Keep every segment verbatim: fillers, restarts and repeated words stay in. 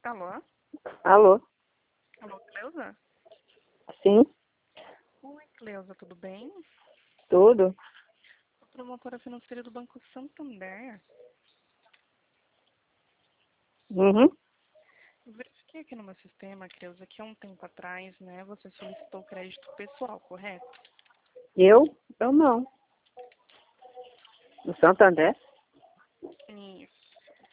Alô? Alô? Alô, Cleusa? Sim, Oi, Cleusa, tudo bem? tudo? Sou promotora financeira do Banco Santander. Uhum. Eu verifiquei aqui no meu sistema, Cleusa, que há um tempo atrás, né, você solicitou crédito pessoal, correto? Eu? Eu não. No Santander? Isso.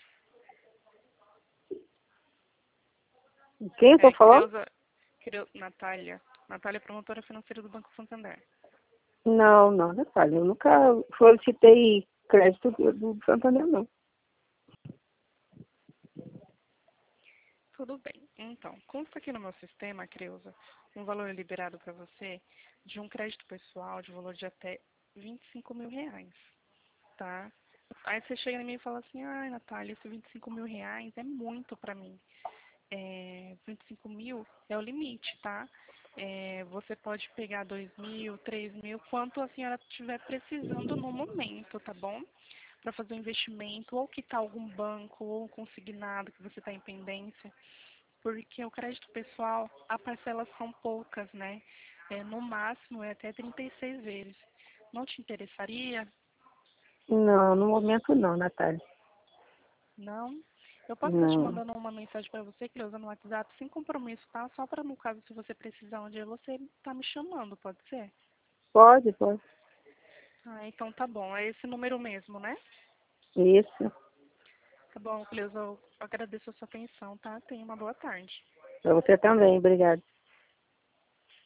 Quem eu tô É, falando? Cleusa, Creu... Natália. Natália, promotora financeira do Banco Santander. Não, não, detalhe. Eu nunca solicitei crédito do, do Santander, não. Tudo bem. Então, consta aqui no meu sistema, Creuza, um valor liberado para você de um crédito pessoal de valor de até vinte e cinco mil reais, tá? Aí você chega em mim e fala assim, ai, Natália, esses vinte e cinco mil reais é muito para mim. É, vinte e cinco mil é o limite, tá? É, você pode pegar dois mil, três mil, quanto a senhora estiver precisando no momento, tá bom? Para fazer um investimento, ou quitar algum banco, ou um consignado que você está em pendência. Porque o crédito pessoal, as parcelas são poucas, né? É, no máximo é até trinta e seis vezes. Não te interessaria? Não, no momento não, Natália. Não? Eu posso estar te Não. mandando uma mensagem para você, Cleusa, no WhatsApp, sem compromisso, tá? Só para, no caso, se você precisar um dia, você tá me chamando, pode ser? Pode, pode. Ah, então tá bom. É esse número mesmo, né? Isso. Tá bom, Cleusa, eu agradeço a sua atenção, tá? Tenha uma boa tarde. Pra você também, obrigada.